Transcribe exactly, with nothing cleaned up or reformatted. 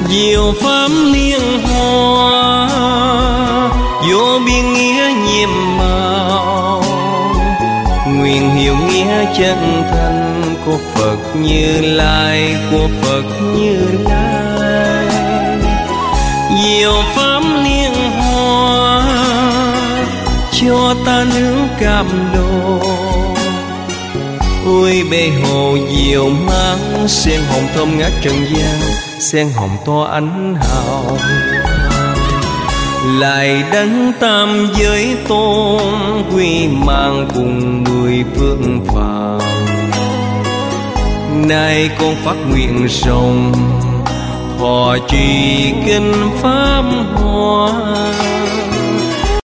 diệu pháp niên hoa vô biên nghĩa nhiệm màu, nguyện hiểu nghĩa chân thành của Phật Như Lai, của Phật Như Lai. Diệu pháp niên hoa cho ta nước cảm độ, ôi bề hồ diệu mang sen hồng thơm ngát trần gian, sen hồng to ánh hào. Lại đấng tam giới tôn quy mang cùng mười phương phàm, nay con phát nguyện rộng thọ trì kinh pháp hoa.